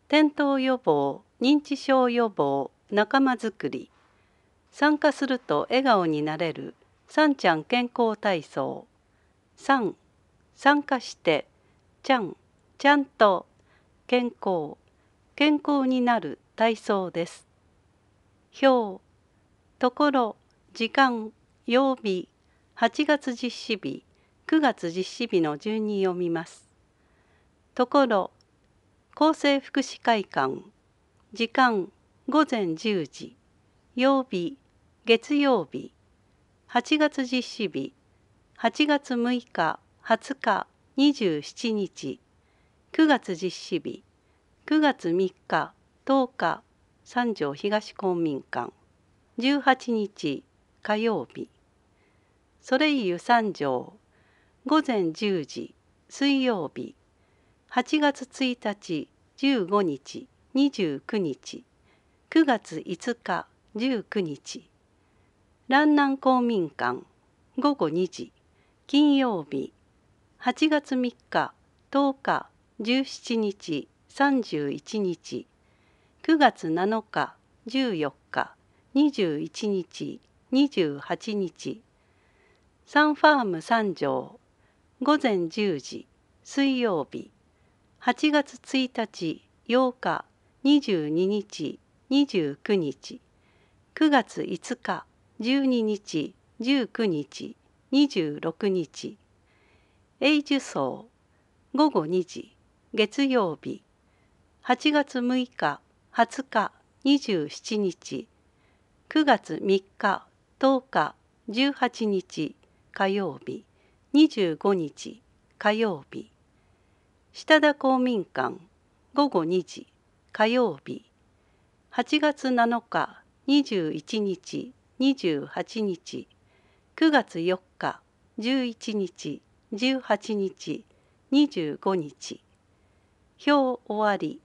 転倒予防、認知症予防、仲間づくり。参加すると笑顔になれるさんちゃん健康体操。3、参加してちゃん、ちゃんと健康になる体操です。表、ところ、時間、曜日、8月実施日、9月実施日の順に読みます。ところ、厚生福祉会館、時間、午前10時、曜日、月曜日、8月実施日、8月6日、20日、27日、9月実施日、9月3日、10日、三条東公民館、18日、火曜日、ソレイユ三条、午前10時、水曜日、8月1日、15日、29日、9月5日、19日、蘭南公民館、午後2時、金曜日、8月3日、10日、17日、31日、9月7日、14日、21日、28日、サンファーム三条、午前10時、水曜日、8月1日、8日、22日、29日、9月5日、12日、19日、26日、永寿荘、午後2時、月曜日、8月6日、20日、27日、9月3日、10日、18日、火曜日、25日、火曜日、下田公民館、午後2時、火曜日、8月7日、21日、28日、9月4日、11日、18日、25日。表終わり。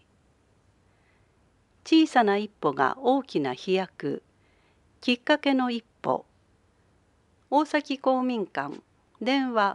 小さな一歩が大きな飛躍。きっかけの一歩。大崎公民館、電話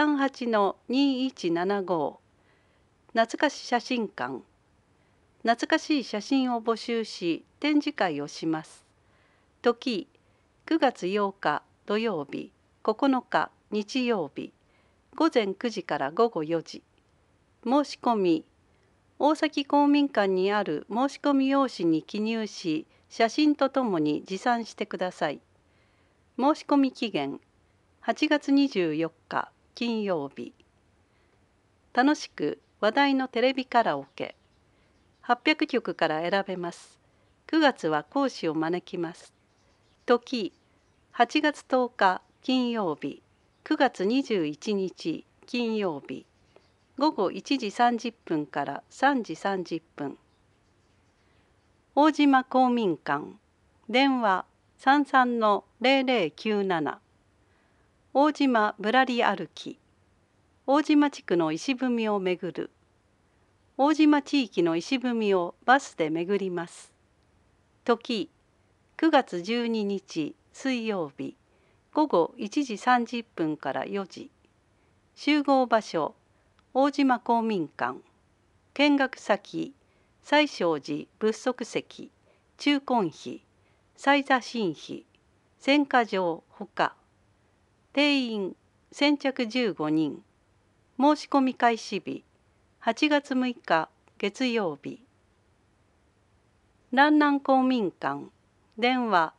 38-2175。懐かし写真館。懐かしい写真を募集し展示会をします。時、9月8日土曜日、9日日曜日、午前9時から午後4時。申し込み、大崎公民館にある申し込み用紙に記入し、写真とともに持参してください。申し込み期限、8月24日金曜日。楽しく話題のテレビカラオケ。800曲から選べます。9月は講師を招きます。時、8月10日金曜日、9月21日金曜日、午後1時30分から3時30分。大島公民館、電話33-0097。大島ぶらり歩き。大島地区の石踏みを巡る。大島地域の石踏みをバスで巡ります。時、9月12日水曜日、午後1時30分から4時。集合場所、大島公民館。見学先、西勝寺仏足石、中根碑、西座新碑、選果場ほか。定員、先着15人。申し込み開始日、8月6日月曜日。蘭南公民館、電話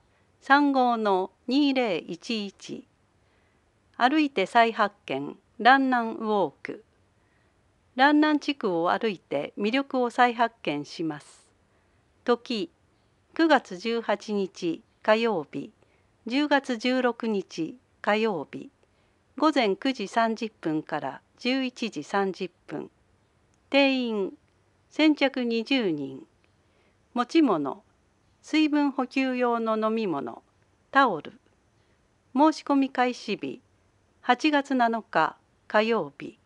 35-2011。歩いて再発見、蘭南ウォーク。蘭南地区を歩いて魅力を再発見します。時、9月18日火曜日、10月16日火曜日、午前9時30分から11時30分。定員、先着20人。持ち物、水分補給用の飲み物、タオル。申し込み開始日、8月7日火曜日。